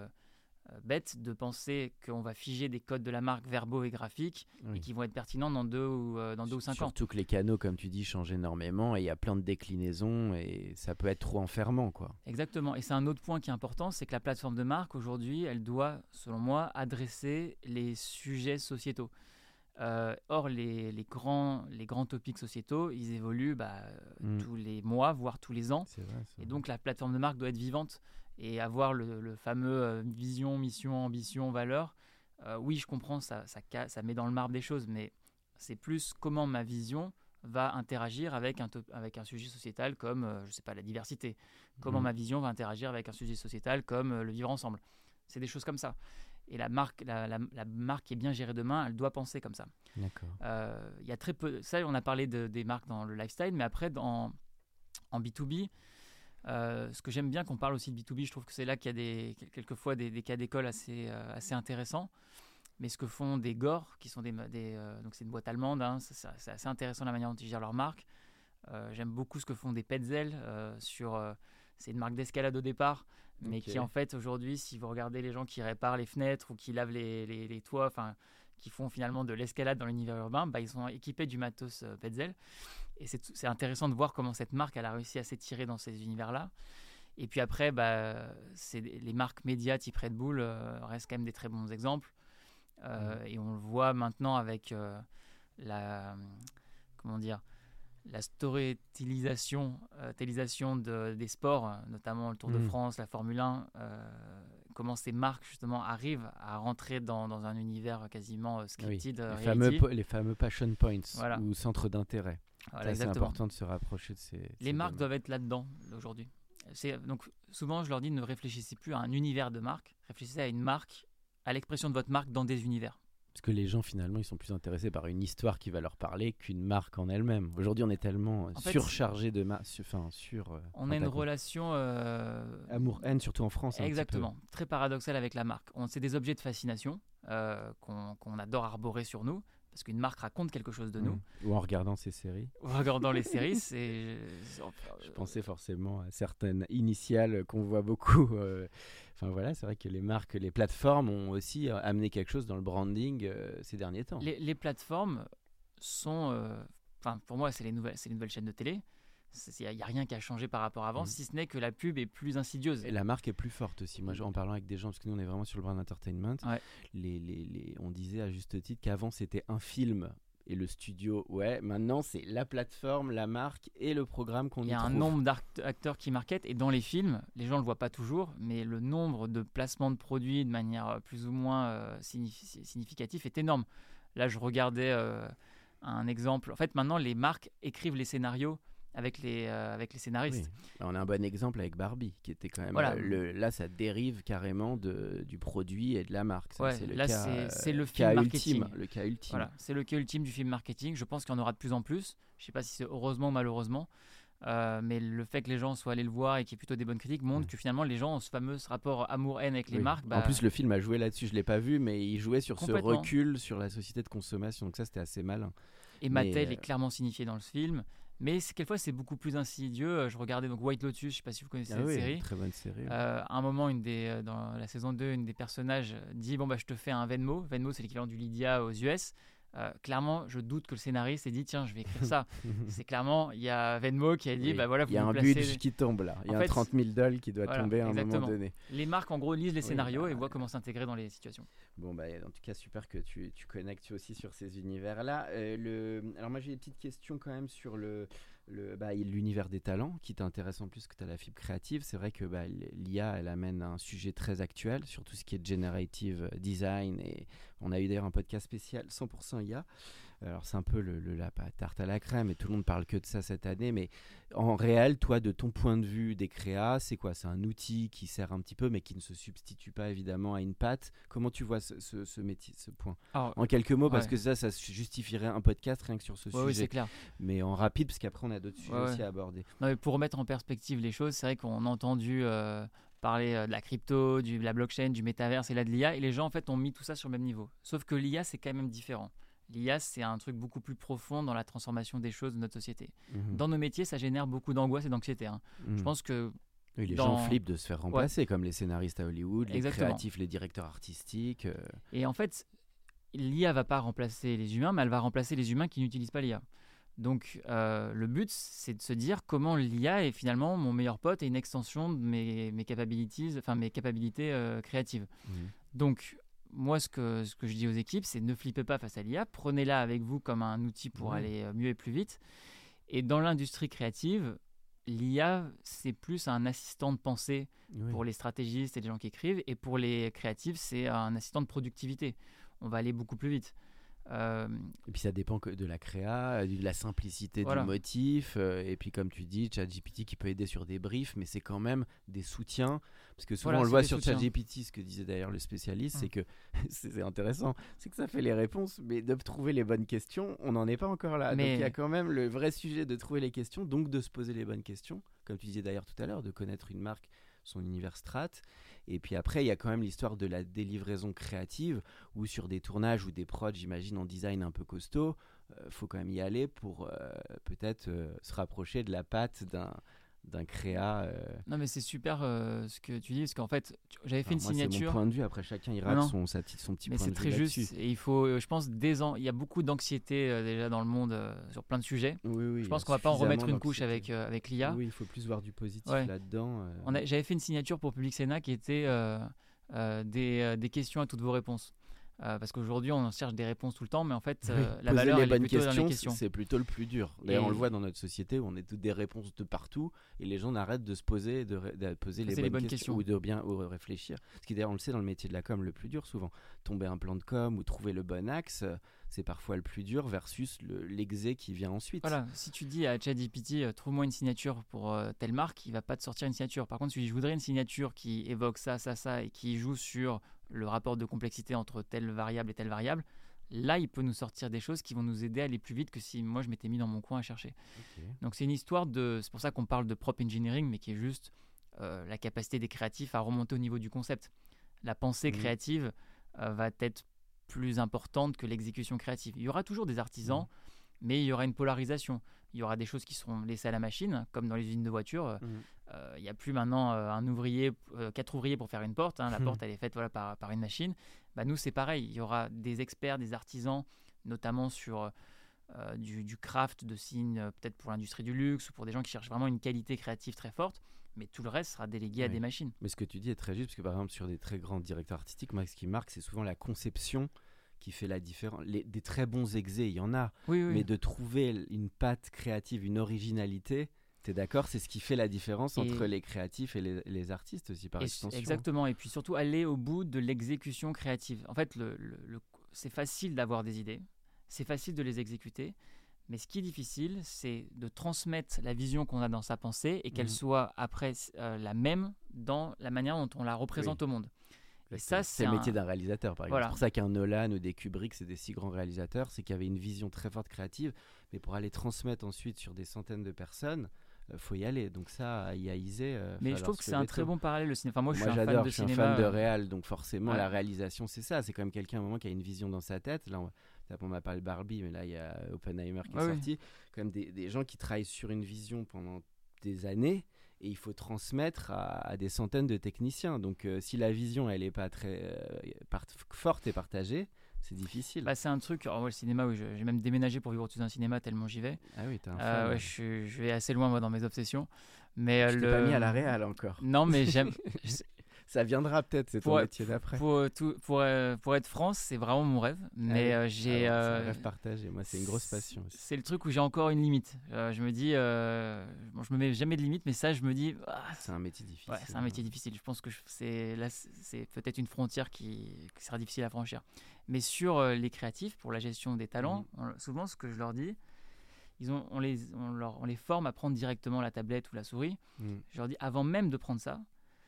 bête de penser qu'on va figer des codes de la marque verbaux et graphiques oui. et qui vont être pertinents dans deux ou, euh, dans deux ou cinq Surtout ans. Surtout que les canaux, comme tu dis, changent énormément et il y a plein de déclinaisons et ça peut être trop enfermant, quoi. Exactement. Et c'est un autre point qui est important, c'est que la plateforme de marque, aujourd'hui, elle doit, selon moi, adresser les sujets sociétaux. Euh, or, les, les, grands, les grands topics sociétaux, ils évoluent bah, mmh. tous les mois, voire tous les ans. C'est vrai, c'est et donc, la plateforme de marque doit être vivante. Et avoir le, le fameux euh, vision, mission, ambition, valeur, euh, oui, je comprends, ça, ça, ça met dans le marbre des choses, mais c'est plus comment ma vision va interagir avec un, top, avec un sujet sociétal comme, euh, je sais pas, la diversité. Comment mmh. ma vision va interagir avec un sujet sociétal comme euh, le vivre ensemble. C'est des choses comme ça. Et la marque, la, la, la marque qui est bien gérée demain, elle doit penser comme ça. D'accord. Euh, y a très peu, ça, on a parlé de, des marques dans le lifestyle, mais après, dans, en B deux B, euh, ce que j'aime bien qu'on parle aussi de B deux B, je trouve que c'est là qu'il y a des, quelquefois des, des cas d'école assez, euh, assez intéressants. Mais ce que font des Gore, qui sont des, des euh, donc c'est une boîte allemande, hein, c'est, c'est assez intéressant la manière dont ils gèrent leur marque. Euh, j'aime beaucoup ce que font des Petzl euh, sur, euh, c'est une marque d'escalade au départ, mais okay. qui en fait aujourd'hui, si vous regardez les gens qui réparent les fenêtres ou qui lavent les, les, les toits, enfin qui font finalement de l'escalade dans l'univers urbain, bah, ils sont équipés du matos euh, Petzl. Et c'est, c'est intéressant de voir comment cette marque elle a réussi à s'étirer dans ces univers-là. Et puis après, bah, c'est, les marques médias type Red Bull euh, restent quand même des très bons exemples. Euh, et on le voit maintenant avec euh, la comment dire la storytellisation euh, télisation de, des sports, notamment le Tour de mmh. France, la Formule un, euh, comment ces marques justement arrivent à rentrer dans, dans un univers quasiment euh, scripted. Oui, les, fameux, po- les fameux passion points voilà. ou centres d'intérêt. Voilà, Ça, c'est important de se rapprocher de ces. Les ces marques domaines. Doivent être là-dedans aujourd'hui. C'est, donc souvent je leur dis ne réfléchissez plus à un univers de marque, réfléchissez à une marque, à l'expression de votre marque dans des univers. Parce que les gens, finalement, ils sont plus intéressés par une histoire qui va leur parler qu'une marque en elle-même. Aujourd'hui, on est tellement en surchargé fait, de marques. Enfin, sur, euh, on a une relation... Euh, amour-haine, surtout en France. Exactement. Très paradoxale avec la marque. On, c'est des objets de fascination euh, qu'on, qu'on adore arborer sur nous. Parce qu'une marque raconte quelque chose de mmh. nous. Ou en regardant ses séries. Ou en regardant les séries, c'est... Je pensais forcément à certaines initiales qu'on voit beaucoup. Euh... Enfin voilà, c'est vrai que les marques, les plateformes ont aussi amené quelque chose dans le branding euh, ces derniers temps. Les, les plateformes sont... Enfin, euh, pour moi, c'est les nouvelles, c'est les nouvelles chaînes de télé. Il n'y a, a rien qui a changé par rapport à avant, mmh. si ce n'est que la pub est plus insidieuse. Et la marque est plus forte aussi. Moi, en parlant avec des gens, parce que nous, on est vraiment sur le brand entertainment, ouais. les, les, les, on disait à juste titre qu'avant, c'était un film et le studio. Ouais, maintenant, c'est la plateforme, la marque et le programme qu'on y trouve. Il y a un nombre d'acteurs qui marketent. Et dans les films, les gens ne le voient pas toujours, mais le nombre de placements de produits de manière plus ou moins euh, signif- significative est énorme. Là, je regardais euh, un exemple. En fait, maintenant, les marques écrivent les scénarios avec les, euh, avec les scénaristes. Oui. On a un bon exemple avec Barbie, qui était quand même... Voilà. Euh, le, là, ça dérive carrément de, du produit et de la marque. Ça, ouais, c'est le là, cas, c'est, c'est le cas film marketing. Ultime, le cas ultime. Voilà, c'est le cas ultime du film marketing. Je pense qu'il y en aura de plus en plus. Je ne sais pas si c'est heureusement ou malheureusement. Euh, mais le fait que les gens soient allés le voir et qu'il y ait plutôt des bonnes critiques montre mmh. que finalement, les gens ont ce fameux rapport amour-haine avec les oui. marques. Bah... En plus, le film a joué là-dessus. Je ne l'ai pas vu, mais il jouait sur ce recul sur la société de consommation. Donc ça, c'était assez malin. Et Mattel euh... est clairement signifié dans le film. Mais c'est, quelquefois, c'est beaucoup plus insidieux. Je regardais donc White Lotus, je ne sais pas si vous connaissez ah cette oui, série. Très bonne série. Oui. Euh, à un moment, une des, dans la saison deux, une des personnages dit bon, bah, je te fais un Venmo. Venmo, c'est l'équivalent du Lydia aux U S. Euh, clairement, je doute que le scénariste ait dit tiens, je vais écrire ça. C'est clairement, il y a Venmo qui a dit oui, bah voilà, vous il y a vous un placez... budget qui tombe là. Il y a en un fait, trente mille dollars qui doit voilà, tomber à exactement. un moment donné. Les marques, en gros, lisent les scénarios oui, bah, et voient comment s'intégrer dans les situations. Bon, bah, en tout cas, super que tu, tu connectes aussi sur ces univers-là. Euh, le... Alors, moi, j'ai des petites questions quand même sur le. Le, bah, l'univers des talents qui t'intéresse en plus que tu as la fibre créative. C'est vrai que bah, l'I A elle amène un sujet très actuel sur tout ce qui est generative design et on a eu d'ailleurs un podcast spécial cent pour cent I A. Alors c'est un peu le, le, la tarte à la crème et tout le monde parle que de ça cette année, mais en réel, toi de ton point de vue des créas, c'est quoi? C'est un outil qui sert un petit peu mais qui ne se substitue pas évidemment à une patte. Comment tu vois ce, ce, ce métier, ce point? Alors, en quelques mots, ouais. Parce que ça, ça justifierait un podcast rien que sur ce ouais, sujet. Oui, c'est clair. Mais en rapide, parce qu'après on a d'autres sujets ouais, aussi ouais. à aborder. Non, mais pour remettre en perspective les choses, c'est vrai qu'on a entendu euh, parler euh, de la crypto, du, de la blockchain, du métaverse et là de l'I A, et les gens en fait ont mis tout ça sur le même niveau. Sauf que l'I A, c'est quand même différent. L'I A, c'est un truc beaucoup plus profond dans la transformation des choses de notre société. Mmh. Dans nos métiers, ça génère beaucoup d'angoisse et d'anxiété. Hein. Mmh. Je pense que... Oui, les dans... gens flippent de se faire remplacer, ouais. Comme les scénaristes à Hollywood, Exactement. Les créatifs, les directeurs artistiques. Euh... Et en fait, l'I A ne va pas remplacer les humains, mais elle va remplacer les humains qui n'utilisent pas l'I A. Donc, euh, le but, c'est de se dire comment l'I A est finalement mon meilleur pote et une extension de mes, mes, capabilities, enfin, mes capacités euh, créatives. Mmh. Donc... Moi, ce que, ce que je dis aux équipes, c'est ne flippez pas face à l'I A, prenez-la avec vous comme un outil pour mmh. aller mieux et plus vite. Et dans l'industrie créative, l'I A, c'est plus un assistant de pensée oui. pour les stratégistes et les gens qui écrivent, et pour les créatifs, c'est un assistant de productivité. On va aller beaucoup plus vite. Euh... Et puis ça dépend que de la créa, de la simplicité voilà. du motif, euh, et puis comme tu dis, ChatGPT qui peut aider sur des briefs, mais c'est quand même des soutiens, parce que souvent voilà, on le voit sur ChatGPT, ce que disait d'ailleurs le spécialiste, mmh. c'est que c'est intéressant, c'est que ça fait les réponses, mais de trouver les bonnes questions, on n'en est pas encore là. Mais... Donc il y a quand même le vrai sujet de trouver les questions, donc de se poser les bonnes questions, comme tu disais d'ailleurs tout à l'heure, de connaître une marque, son univers strat. Et puis après, il y a quand même l'histoire de la délivraison créative, où sur des tournages ou des prods, j'imagine, en design un peu costaud, il euh, faut quand même y aller pour euh, peut-être euh, se rapprocher de la patte d'un, d'un créa. Euh... Non, mais c'est super euh, ce que tu dis, parce qu'en fait, j'avais fait Alors une moi, signature. C'est mon point de vue, après chacun ira de son, sa, son petit mais point de vue. Mais c'est très juste, et il faut, je pense, des ans, il y a beaucoup d'anxiété euh, déjà dans le monde euh, sur plein de sujets. Oui, oui, je pense qu'on ne va pas en remettre une couche avec, euh, avec l'I A. Oui, il faut plus voir du positif ouais. là-dedans. Euh... On a, j'avais fait une signature pour Public Sénat qui était euh, euh, des, euh, des questions à toutes vos réponses. Euh, parce qu'aujourd'hui on cherche des réponses tout le temps, mais en fait euh, oui, la valeur les elle bonnes est plutôt questions, dans les questions. C'est plutôt le plus dur. D'ailleurs, et... on le voit dans notre société où on est toutes des réponses de partout et les gens n'arrêtent de se poser, de, ré... de poser les bonnes, les bonnes questions, questions ou de bien ou réfléchir. Ce qui d'ailleurs on le sait dans le métier de la com, le plus dur souvent, tomber un plan de com ou trouver le bon axe, c'est parfois le plus dur versus le, l'exé qui vient ensuite. Voilà, si tu dis à ChatGPT euh, trouve-moi une signature pour euh, telle marque, il va pas te sortir une signature. Par contre, si je voudrais une signature qui évoque ça, ça, ça et qui joue sur le rapport de complexité entre telle variable et telle variable, là, il peut nous sortir des choses qui vont nous aider à aller plus vite que si moi je m'étais mis dans mon coin à chercher. Okay. Donc c'est une histoire de, c'est pour ça qu'on parle de prop engineering, mais qui est juste euh, la capacité des créatifs à remonter au niveau du concept. La pensée mmh. créative euh, va être plus importante que l'exécution créative. Il y aura toujours des artisans, mmh. mais il y aura une polarisation. Il y aura des choses qui seront laissées à la machine, comme dans les usines de voitures. Il mmh. euh, n'y a plus maintenant euh, un ouvrier, euh, quatre ouvriers pour faire une porte. Hein. La mmh. porte, elle est faite voilà, par, par une machine. Bah, nous, c'est pareil. Il y aura des experts, des artisans, notamment sur euh, du, du craft, de signes, euh, peut-être pour l'industrie du luxe, ou pour des gens qui cherchent vraiment une qualité créative très forte. Mais tout le reste sera délégué oui. à des machines. Mais ce que tu dis est très juste, parce que par exemple, sur des très grands directeurs artistiques, moi, ce qui marque, c'est souvent la conception qui fait la différence. Les, des très bons exés, il y en a, oui, oui. mais de trouver une patte créative, une originalité, tu es d'accord, c'est ce qui fait la différence et entre les créatifs et les, les artistes aussi, par et extension. Exactement, et puis surtout aller au bout de l'exécution créative. En fait, le, le, le, c'est facile d'avoir des idées, c'est facile de les exécuter, mais ce qui est difficile, c'est de transmettre la vision qu'on a dans sa pensée et qu'elle mmh. soit après euh, la même dans la manière dont on la représente oui. au monde. Et ça, c'est, c'est le un... métier d'un réalisateur, par exemple. Voilà. C'est pour ça qu'un Nolan ou des Kubrick, c'est des si grands réalisateurs, c'est qu'il y avait une vision très forte créative, mais pour aller transmettre ensuite sur des centaines de personnes, il euh, faut y aller. Donc ça, à I A I S E... Euh, mais je trouve que c'est un très bon parallèle, le cinéma. Enfin, moi, je moi, suis un j'adore, fan de je suis cinéma. un fan de réal, donc forcément, ouais. la réalisation, c'est ça. C'est quand même quelqu'un, à un moment, qui a une vision dans sa tête. Là, on, on m'a parlé de Barbie, mais là, il y a Oppenheimer qui est ouais, sorti. Oui. Quand même des, des gens qui travaillent sur une vision pendant des années, et il faut transmettre à, à des centaines de techniciens. Donc, euh, si la vision, elle n'est pas très euh, part- forte et partagée, c'est difficile. Bah, c'est un truc, alors, moi, le cinéma, oui, j'ai même déménagé pour vivre sous un cinéma tellement j'y vais. Ah oui, t'es un euh, fan. Ouais, je, je vais assez loin, moi, dans mes obsessions. Mais, je euh, t'ai le... pas mis à la réal encore. Non, mais j'aime... Ça viendra peut-être, c'est ton pour, métier d'après. Pour, tout, pour, euh, pour être France, c'est vraiment mon rêve. Mais ah oui. euh, j'ai. Alors, euh, c'est un rêve partagé, moi, c'est une grosse passion aussi. C'est le truc où j'ai encore une limite. Euh, je me dis, euh, bon, je me mets jamais de limite, mais ça, je me dis. Ah, c'est un métier difficile. Ouais, c'est un métier difficile. Je pense que je, c'est, là, c'est peut-être une frontière qui, qui sera difficile à franchir. Mais sur euh, les créatifs, pour la gestion des talents, mmh. on, souvent, ce que je leur dis, ils ont, on, les, on, leur, on les forme à prendre directement la tablette ou la souris. Mmh. Je leur dis, avant même de prendre ça,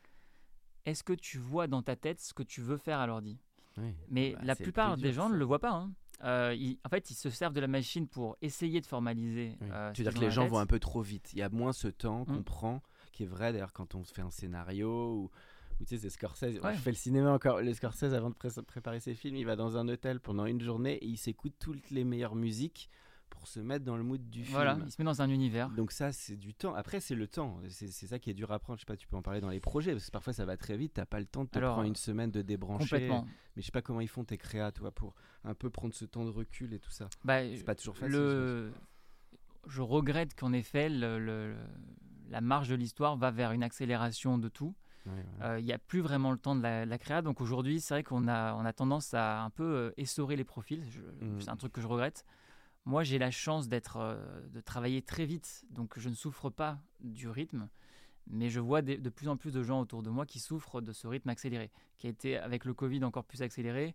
est-ce que tu vois dans ta tête ce que tu veux faire à l'ordi ? Oui, mais bah, la plupart dur, des gens ça. ne le voient pas. Hein. Euh, ils, en fait, ils se servent de la machine pour essayer de formaliser. Oui. Euh, tu veux dire que les gens tête. vont un peu trop vite. Il y a moins ce temps qu'on mmh. prend, qui est vrai d'ailleurs quand on fait un scénario ou, ou tu sais, c'est Scorsese. Ouais. Je fais le cinéma encore. Le Scorsese, avant de pré- préparer ses films, il va dans un hôtel pendant une journée et il s'écoute toutes les meilleures musiques pour se mettre dans le mood du film. Voilà, il se met dans un univers. Donc ça, c'est du temps. Après, c'est le temps. C'est, c'est ça qui est dur à prendre. Je sais pas, tu peux en parler dans les projets, parce que parfois, ça va très vite. T'as pas le temps de te Alors, prendre une semaine de débrancher. Complètement. Mais je sais pas comment ils font tes créas, toi, pour un peu prendre ce temps de recul et tout ça. Bah, c'est pas toujours facile. Le... Je, je regrette qu'en effet, le, le, la marge de l'histoire va vers une accélération de tout. Il ouais, ouais. euh, n'y a plus vraiment le temps de la, la créa. Donc aujourd'hui, c'est vrai qu'on a, on a tendance à un peu euh, essorer les profils. Je, mmh. C'est un truc que je regrette. moi, j'ai la chance d'être, euh, de travailler très vite, donc je ne souffre pas du rythme. Mais je vois de, de plus en plus de gens autour de moi qui souffrent de ce rythme accéléré, qui a été, avec le Covid, encore plus accéléré.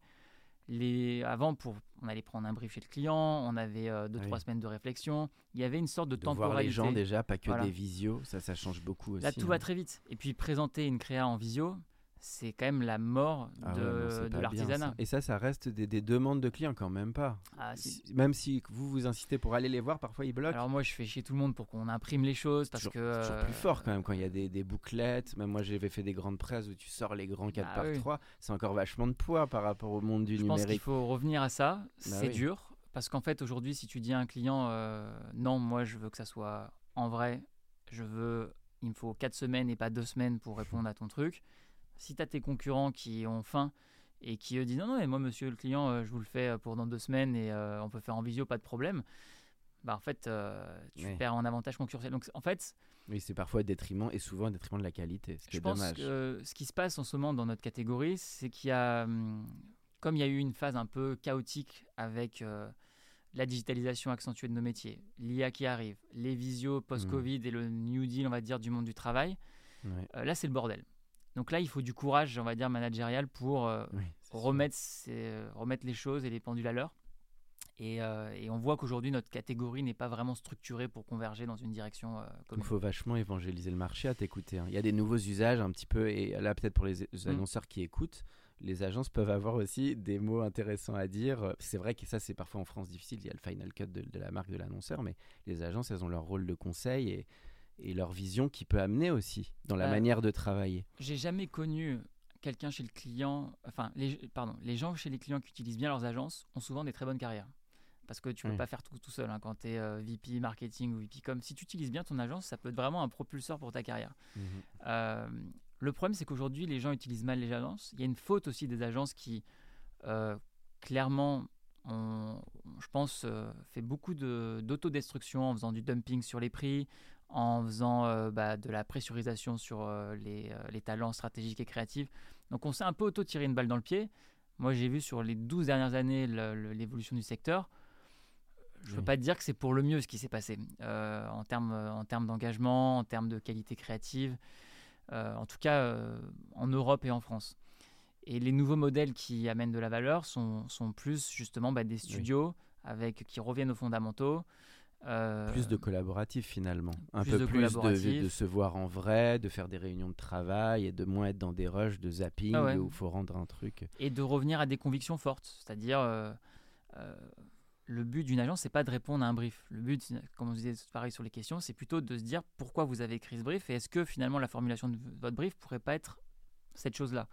Les, avant, pour, on allait prendre un brief chez le client, on avait euh, deux, oui. trois semaines de réflexion. Il y avait une sorte de, de temporalité. Voir les gens déjà, pas que voilà. Des visios, ça, ça change beaucoup aussi. Là, tout hein. va très vite. Et puis, présenter une créa en visio, c'est quand même la mort de, ah ouais, non, de l'artisanat. Bien, et ça, ça reste des, des demandes de clients quand même pas. Ah, si. Même si vous vous incitez pour aller les voir, parfois ils bloquent. Alors moi, je fais chier tout le monde pour qu'on imprime les choses. Parce toujours, que, c'est toujours plus fort quand même quand il y a des, des bouclettes. Même moi, j'avais fait des grandes presses où tu sors les grands quatre par trois. Oui. C'est encore vachement de poids par rapport au monde du je numérique. Je pense qu'il faut revenir à ça. Bah c'est oui. dur. Parce qu'en fait, aujourd'hui, si tu dis à un client euh, non, moi, je veux que ça soit en vrai. Je veux, il me faut quatre semaines et pas deux semaines pour répondre à ton truc. Si tu as tes concurrents qui ont faim et qui eux disent non, non, mais moi, monsieur le client, euh, je vous le fais pour dans deux semaines et euh, on peut faire en visio, pas de problème, bah, en fait, euh, tu oui. perds en avantage concurrentiel. Donc, en fait. Oui, c'est parfois au détriment et souvent au détriment de la qualité. Ce qui je est pense dommage. que euh, ce qui se passe en ce moment dans notre catégorie, c'est qu'il y a, hum, comme il y a eu une phase un peu chaotique avec euh, la digitalisation accentuée de nos métiers, l'I A qui arrive, les visios post-Covid mmh. et le New Deal, on va dire, du monde du travail, ouais. euh, là, c'est le bordel. Donc là, il faut du courage, on va dire, managérial pour euh, oui, remettre, ces, remettre les choses et les pendules à l'heure. Et, euh, et on voit qu'aujourd'hui, notre catégorie n'est pas vraiment structurée pour converger dans une direction euh, commune. Il faut vachement évangéliser le marché à t'écouter. Hein. Il y a des nouveaux usages un petit peu, et là, peut-être pour les, les annonceurs mmh. qui écoutent, les agences peuvent avoir aussi des mots intéressants à dire. C'est vrai que ça, c'est parfois en France difficile. Il y a le final cut de, de la marque de l'annonceur, mais les agences, elles ont leur rôle de conseil et et leur vision qui peut amener aussi dans la euh, manière de travailler. J'ai jamais connu quelqu'un chez le client, enfin, les, pardon, les gens chez les clients qui utilisent bien leurs agences ont souvent des très bonnes carrières. Parce que tu ne peux oui. pas faire tout, tout seul hein, quand tu es euh, V P marketing ou V P com. Si tu utilises bien ton agence, ça peut être vraiment un propulseur pour ta carrière. Mmh. Euh, le problème, c'est qu'aujourd'hui, les gens utilisent mal les agences. Il y a une faute aussi des agences qui, euh, clairement, ont, je pense, euh, fait beaucoup de, d'autodestruction en faisant du dumping sur les prix, en faisant euh, bah, de la pressurisation sur euh, les, euh, les talents stratégiques et créatifs. Donc on s'est un peu auto-tiré une balle dans le pied. Moi j'ai vu sur les douze dernières années le, le, l'évolution du secteur. Je ne oui. veux pas te dire que c'est pour le mieux ce qui s'est passé euh, en termes en termes d'engagement, en termes de qualité créative, euh, en tout cas euh, en Europe et en France. Et les nouveaux modèles qui amènent de la valeur sont, sont plus justement bah, des studios oui. avec, qui reviennent aux fondamentaux. Euh, plus de collaboratif finalement, un peu de plus de, de se voir en vrai, de faire des réunions de travail et de moins être dans des rushs de zapping ah ouais. où il faut rendre un truc. Et de revenir à des convictions fortes, c'est-à-dire euh, euh, le but d'une agence, c'est pas de répondre à un brief. Le but, comme on disait pareil sur les questions, c'est plutôt de se dire pourquoi vous avez écrit ce brief et est-ce que finalement la formulation de votre brief pourrait pas être cette chose-là.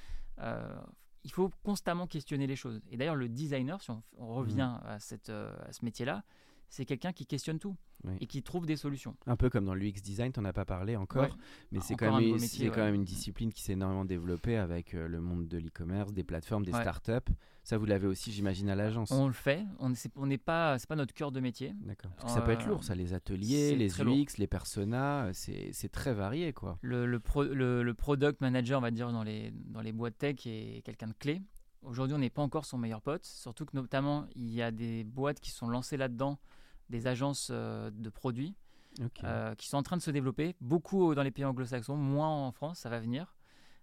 Euh, il faut constamment questionner les choses. Et d'ailleurs, le designer, si on, on revient mmh. à, cette, euh, à ce métier-là, c'est quelqu'un qui questionne tout oui. et qui trouve des solutions. Un peu comme dans l'U X design, tu n'en as pas parlé encore, ouais. mais c'est, encore quand même, métier, c'est ouais. quand même une discipline qui s'est énormément développée avec euh, le monde de l'e-commerce, des plateformes, des ouais. startups. Ça, vous l'avez aussi, j'imagine, à l'agence. On le fait. On c'est, on n'est pas, c'est pas notre cœur de métier. D'accord. Parce que euh, ça peut être lourd, ça, les ateliers, les U X, lourd. Les personas, c'est, c'est très varié, quoi. Le, le, pro, le, le product manager, on va dire, dans les, dans les boîtes tech est quelqu'un de clé. Aujourd'hui, on n'est pas encore son meilleur pote. Surtout que, notamment, il y a des boîtes qui sont lancées là-dedans, des agences euh, de produits okay. euh, qui sont en train de se développer, beaucoup dans les pays anglo-saxons, moins en France, ça va venir.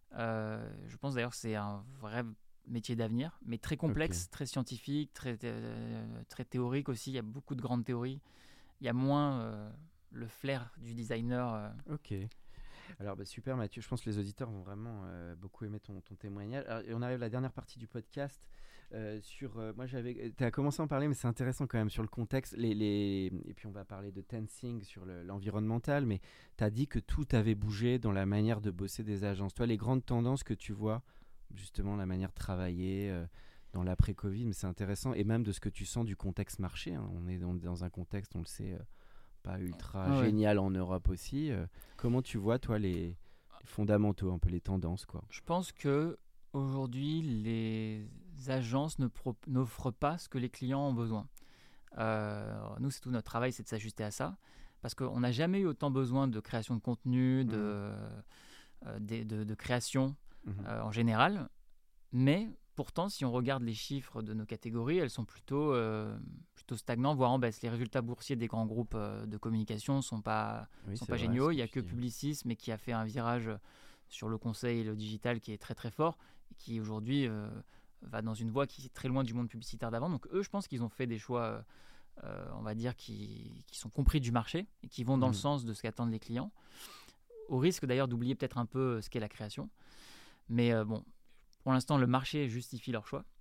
Euh, je pense d'ailleurs que c'est un vrai métier d'avenir, mais très complexe, okay. très scientifique, très, euh, très théorique aussi. Il y a beaucoup de grandes théories. Il y a moins euh, le flair du designer. Euh. Ok. Alors bah, super Mathieu, je pense que les auditeurs vont vraiment euh, beaucoup aimer ton, ton témoignage. Alors, et on arrive à la dernière partie du podcast. Euh, sur, euh, moi j'avais, tu as commencé à en parler, mais c'est intéressant quand même sur le contexte. Les, les, et puis on va parler de Tensing sur le, l'environnemental, mais tu as dit que tout avait bougé dans la manière de bosser des agences. Toi, les grandes tendances que tu vois, justement la manière de travailler euh, dans l'après-Covid, mais c'est intéressant, et même de ce que tu sens du contexte marché. Hein. On est dans, dans un contexte, on le sait, euh, pas ultra ah ouais. génial en Europe aussi. Euh, comment tu vois, toi, les, les fondamentaux, un peu les tendances, quoi? Je pense que aujourd'hui, les agences ne pro- n'offrent pas ce que les clients ont besoin. Euh, nous, c'est tout notre travail, c'est de s'ajuster à ça, parce qu'on n'a jamais eu autant besoin de création de contenu, de, mmh. euh, de, de, de création mmh. euh, en général, mais pourtant, si on regarde les chiffres de nos catégories, elles sont plutôt, euh, plutôt stagnantes, voire en baisse. Les résultats boursiers des grands groupes euh, de communication ne sont pas, oui, sont pas vrai, géniaux. Il n'y a que que Publicis, mais qui a fait un virage sur le conseil et le digital qui est très très fort et qui aujourd'hui euh, va dans une voie qui est très loin du monde publicitaire d'avant. Donc eux, je pense qu'ils ont fait des choix, euh, on va dire, qui, qui sont compris du marché et qui vont dans mmh. le sens de ce qu'attendent les clients, au risque d'ailleurs d'oublier peut-être un peu ce qu'est la création. Mais euh, bon, pour l'instant, le marché justifie leur choix.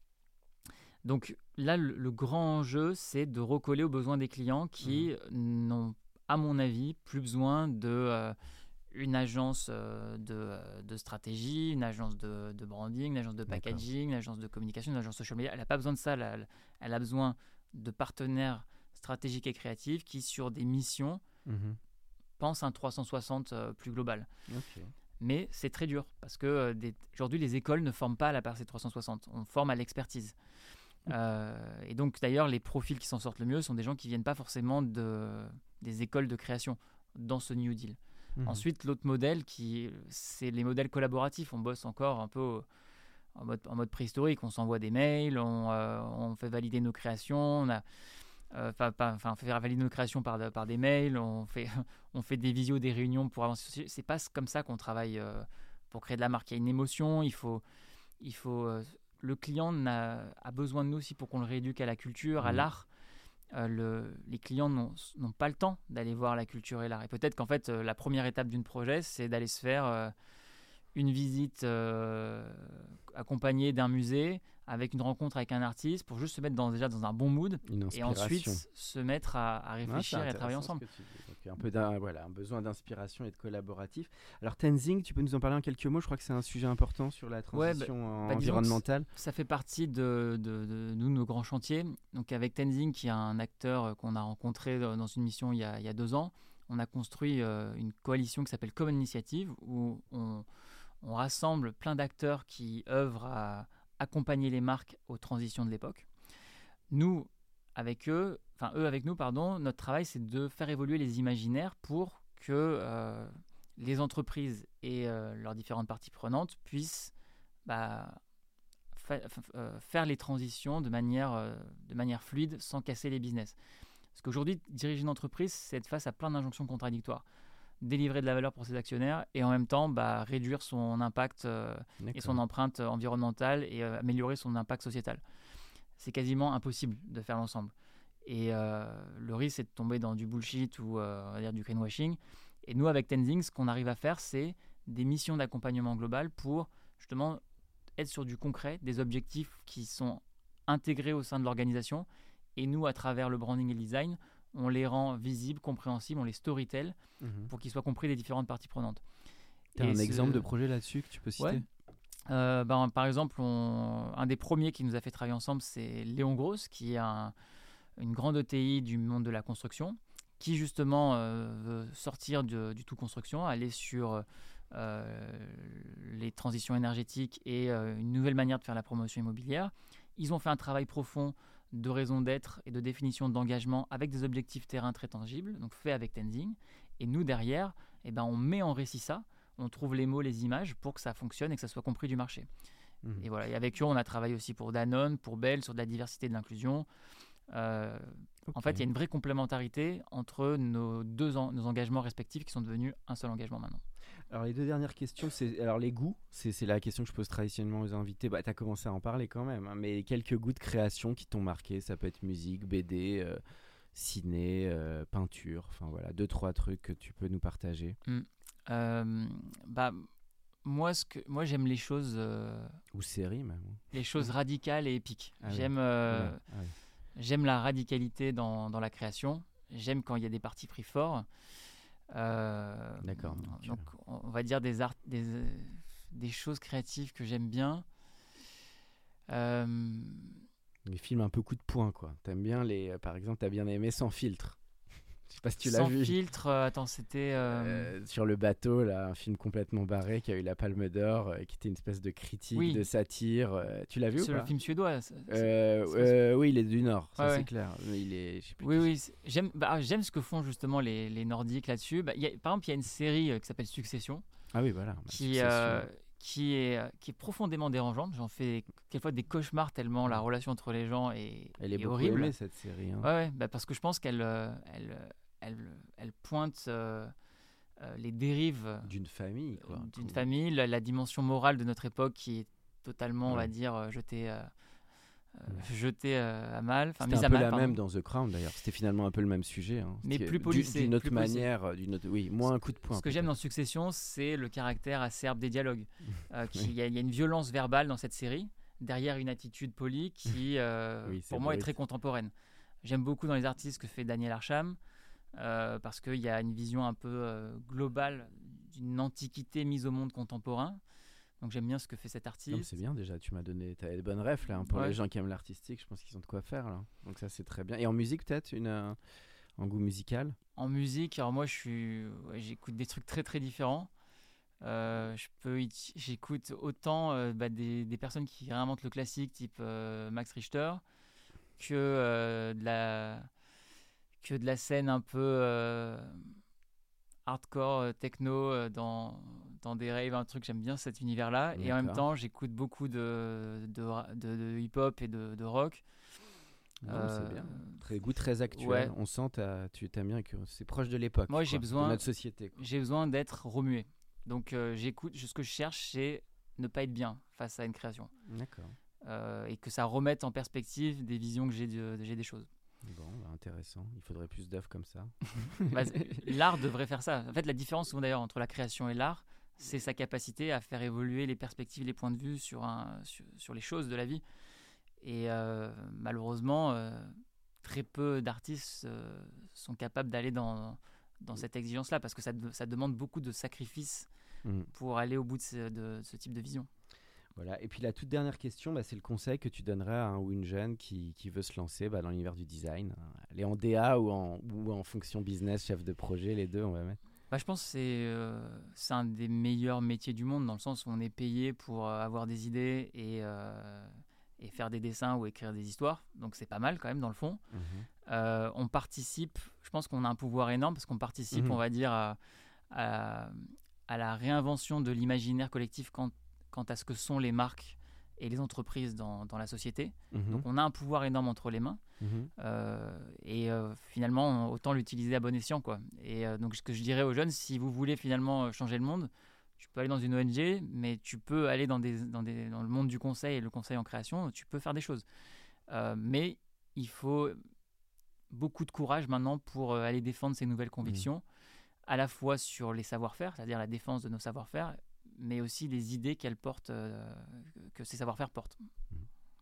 Donc là, le, le grand enjeu, c'est de recoller aux besoins des clients qui mmh. n'ont, à mon avis, plus besoin de... Euh, une agence euh, de, euh, de stratégie, une agence de, de branding, une agence de packaging, D'accord. une agence de communication, une agence social media. Elle n'a pas besoin de ça. Elle, elle a besoin de partenaires stratégiques et créatifs qui, sur des missions, mmh. pensent à un trois cent soixante euh, plus global. Okay. Mais c'est très dur parce que euh, des, aujourd'hui, les écoles ne forment pas à la percée trois cent soixante. On forme à l'expertise. Mmh. Euh, et donc, d'ailleurs, les profils qui s'en sortent le mieux sont des gens qui ne viennent pas forcément de, des écoles de création dans ce New Deal. Mmh. Ensuite, l'autre modèle, qui, c'est les modèles collaboratifs. On bosse encore un peu en mode, en mode préhistorique. On s'envoie des mails, on, euh, on fait valider nos créations, on, a, euh, on fait valider nos créations par, par des mails, on fait, on fait des visios, des réunions pour avancer. C'est pas comme ça qu'on travaille euh, pour créer de la marque. Il y a une émotion, il faut... Il faut euh, le client a, a besoin de nous aussi pour qu'on le rééduque à la culture, mmh. à l'art. Euh, le, les clients n'ont, n'ont pas le temps d'aller voir la culture et l'art. Et peut-être qu'en fait, euh, la première étape d'une projet, c'est d'aller se faire euh, une visite euh, accompagnée d'un musée, avec une rencontre avec un artiste, pour juste se mettre dans, déjà dans un bon mood, et ensuite se mettre à, à réfléchir ah, et à travailler ensemble. Donc, un peu d'un, voilà, un besoin d'inspiration et de collaboratif. Alors Tenzing, tu peux nous en parler en quelques mots? Je crois que c'est un sujet important sur la transition ouais, bah, bah, environnementale. Ça fait partie de, de, de, de nous, nos grands chantiers. Donc avec Tenzing, qui est un acteur qu'on a rencontré dans une mission il y a, il y a deux ans, on a construit euh, une coalition qui s'appelle Common Initiative, où on, on rassemble plein d'acteurs qui œuvrent à accompagner les marques aux transitions de l'époque. Nous, avec eux, enfin eux avec nous, pardon, notre travail, c'est de faire évoluer les imaginaires pour que euh, les entreprises et euh, leurs différentes parties prenantes puissent bah, fa- fa- faire les transitions de manière, euh, de manière fluide, sans casser les business. Parce qu'aujourd'hui, diriger une entreprise, c'est être face à plein d'injonctions contradictoires. Délivrer de la valeur pour ses actionnaires et en même temps bah, réduire son impact euh, et son empreinte environnementale et euh, améliorer son impact sociétal. C'est quasiment impossible de faire l'ensemble. Et euh, le risque, c'est de tomber dans du bullshit ou euh, on va dire du greenwashing. Et nous, avec Tenzing, ce qu'on arrive à faire, c'est des missions d'accompagnement global pour justement être sur du concret, des objectifs qui sont intégrés au sein de l'organisation. Et nous, à travers le branding et le design, on les rend visibles, compréhensibles, on les storytell mmh. pour qu'ils soient compris des différentes parties prenantes. Tu as un ce... exemple de projet là-dessus que tu peux citer? Ouais. euh, ben, Par exemple, on... un des premiers qui nous a fait travailler ensemble, c'est Léon Gross, qui est un, une grande E T I du monde de la construction, qui justement euh, veut sortir de, du tout construction, aller sur euh, les transitions énergétiques et euh, une nouvelle manière de faire la promotion immobilière. Ils ont fait un travail profond de raison d'être et de définition d'engagement avec des objectifs terrain très tangibles, donc fait avec Tenzing. Et nous, derrière, eh ben, on met en récit ça, on trouve les mots, les images pour que ça fonctionne et que ça soit compris du marché. Mmh. Et voilà. Et avec eux, on a travaillé aussi pour Danone, pour Bell, sur de la diversité et de l'inclusion. Euh, okay. En fait, il y a une vraie complémentarité entre nos deux en, nos engagements respectifs qui sont devenus un seul engagement maintenant. Alors les deux dernières questions, c'est alors les goûts, c'est, c'est la question que je pose traditionnellement aux invités. Bah, tu as commencé à en parler quand même, hein, mais quelques goûts de création qui t'ont marqué, ça peut être musique, B D, euh, ciné, euh, peinture, enfin voilà, deux, trois trucs que tu peux nous partager. Mmh. Euh, bah, moi, ce que, moi, j'aime les choses... Euh, Ou séries même. Les choses radicales et épiques. Ah j'aime, oui. euh, ouais. Ah oui. j'aime la radicalité dans, dans la création. J'aime quand il y a des partis pris forts. Euh, D'accord. Donc, donc, on va dire des, art, des, des choses créatives que j'aime bien. Euh... Les films un peu coup de poing, quoi. T'aimes bien les... Par exemple, t'as bien aimé Sans filtre. Je sais pas si tu l'as Sans vu. Sans filtre, euh, attends, c'était... Euh... Euh, sur le bateau, là, un film complètement barré qui a eu la Palme d'Or, euh, qui était une espèce de critique, oui. de satire. Euh, tu l'as vu c'est ou pas? Le film suédois. C'est, euh, c'est, c'est... Euh, oui, il est du Nord, ça ouais, c'est ouais. clair. Il est, je sais plus oui, oui. J'aime, bah, j'aime ce que font justement les, les Nordiques là-dessus. Bah, y a, par exemple, il y a une série euh, qui s'appelle Succession. Ah oui, voilà. Bah, qui, euh, qui est, qui est profondément dérangeante. J'en fais quelquefois des cauchemars tellement la relation entre les gens est, Elle est, est beaucoup horrible. aimée, cette série. Hein. Ouais, ouais, bah parce que je pense qu'elle euh, elle, elle, elle pointe euh, euh, les dérives d'une famille. Quoi, d'une cool. famille, la, la dimension morale de notre époque qui est totalement, ouais. on va dire, jetée, euh, ouais. jetée euh, à mal. C'était un à peu mal, la pardon. même dans The Crown d'ailleurs. C'était finalement un peu le même sujet. Hein. Mais plus policé. D'une autre plus manière, d'une autre... oui, moins un coup de poing. Ce que j'aime dans Succession, c'est le caractère acerbe des dialogues. Euh, qui, oui. y, a, y a une violence verbale dans cette série, derrière une attitude polie qui, euh, oui, pour moi, est très contemporaine. J'aime beaucoup dans les artistes que fait Daniel Arsham, euh, parce qu'il y a une vision un peu euh, globale d'une antiquité mise au monde contemporain. Donc j'aime bien ce que fait cet artiste. Non, c'est bien déjà, tu m'as donné t'as des bonnes refs là, hein, pour ouais. les gens qui aiment l'artistique, je pense qu'ils ont de quoi faire là. Donc ça c'est très bien. Et en musique peut-être, une, euh, en goût musical? En musique, alors moi je suis, ouais, j'écoute des trucs très très différents. Euh, je peux, j'écoute autant euh, bah, des, des personnes qui réinventent le classique type euh, Max Richter que, euh, de la, que de la scène un peu euh, hardcore, euh, techno euh, dans, dans des raves, un truc, j'aime bien cet univers-là. D'accord. Et en même temps, j'écoute beaucoup de, de, de, de hip-hop et de, de rock. Non, euh, c'est bien. Très goût très actuel. Ouais. On sent que tu t'aimes bien que c'est proche de l'époque. Moi, j'ai besoin de notre société. Quoi. J'ai besoin d'être remué. Donc, euh, j'écoute. Ce que je cherche, c'est ne pas être bien face à une création. D'accord. Euh, et que ça remette en perspective des visions que j'ai, de, de, j'ai des choses. Bon, bah intéressant. Il faudrait plus d'œuvres comme ça. bah, l'art devrait faire ça. En fait, la différence souvent d'ailleurs entre la création et l'art, c'est sa capacité à faire évoluer les perspectives, les points de vue sur, un, sur, sur les choses de la vie. Et euh, malheureusement, euh, très peu d'artistes euh, sont capables d'aller dans, dans cette exigence-là parce que ça, ça demande beaucoup de sacrifices mmh. pour aller au bout de ce, de ce type de vision. Voilà. Et puis la toute dernière question, bah, c'est le conseil que tu donnerais à un ou une jeune qui, qui veut se lancer bah, dans l'univers du design. Elle est en D A ou en, ou en fonction business, chef de projet, les deux, on va mettre. Bah, je pense que c'est, euh, c'est un des meilleurs métiers du monde dans le sens où on est payé pour euh, avoir des idées et... Euh, et faire des dessins ou écrire des histoires. Donc, c'est pas mal quand même dans le fond. Mmh. Euh, on participe, je pense qu'on a un pouvoir énorme parce qu'on participe, mmh. on va dire, à, à, à la réinvention de l'imaginaire collectif quant, quant à ce que sont les marques et les entreprises dans, dans la société. Mmh. Donc, on a un pouvoir énorme entre les mains. Mmh. Euh, et euh, finalement, autant l'utiliser à bon escient, quoi. Et euh, donc, ce que je dirais aux jeunes, si vous voulez finalement changer le monde, tu peux aller dans une O N G, mais tu peux aller dans, des, dans, des, dans le monde du conseil et le conseil en création, tu peux faire des choses. Euh, mais il faut beaucoup de courage maintenant pour euh, aller défendre ces nouvelles convictions, mmh. à la fois sur les savoir-faire, c'est-à-dire la défense de nos savoir-faire, mais aussi les idées qu'elles portent, euh, que ces savoir-faire portent. Mmh.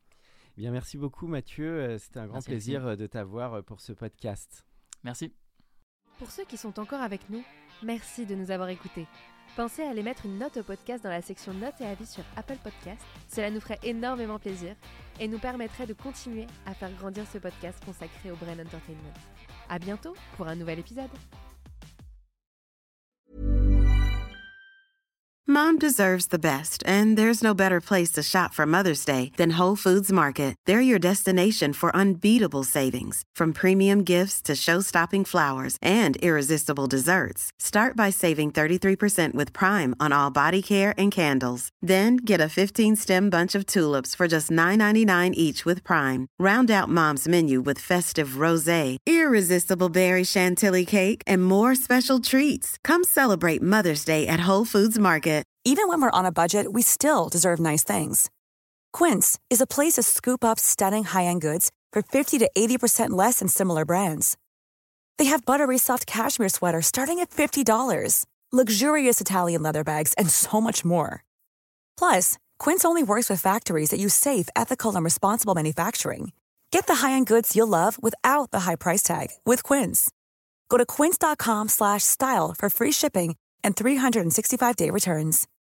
Bien, merci beaucoup Mathieu, c'était un grand merci plaisir merci. de t'avoir pour ce podcast. Merci. Pour ceux qui sont encore avec nous, merci de nous avoir écoutés. Pensez à aller mettre une note au podcast dans la section notes et avis sur Apple Podcasts. Cela nous ferait énormément plaisir et nous permettrait de continuer à faire grandir ce podcast consacré au Brain Entertainment. À bientôt pour un nouvel épisode. Mom deserves the best, and there's no better place to shop for Mother's Day than Whole Foods Market. They're your destination for unbeatable savings, from premium gifts to show-stopping flowers and irresistible desserts. Start by saving thirty-three percent with Prime on all body care and candles. Then get a fifteen-stem bunch of tulips for just nine ninety-nine each with Prime. Round out Mom's menu with festive rosé, irresistible berry chantilly cake, and more special treats. Come celebrate Mother's Day at Whole Foods Market. Even when we're on a budget, we still deserve nice things. Quince is a place to scoop up stunning high-end goods for fifty to eighty percent less than similar brands. They have buttery soft cashmere sweaters starting at fifty dollars, luxurious Italian leather bags, and so much more. Plus, Quince only works with factories that use safe, ethical, and responsible manufacturing. Get the high-end goods you'll love without the high price tag with Quince. Go to quince.com slash style for free shipping and three sixty-five day returns.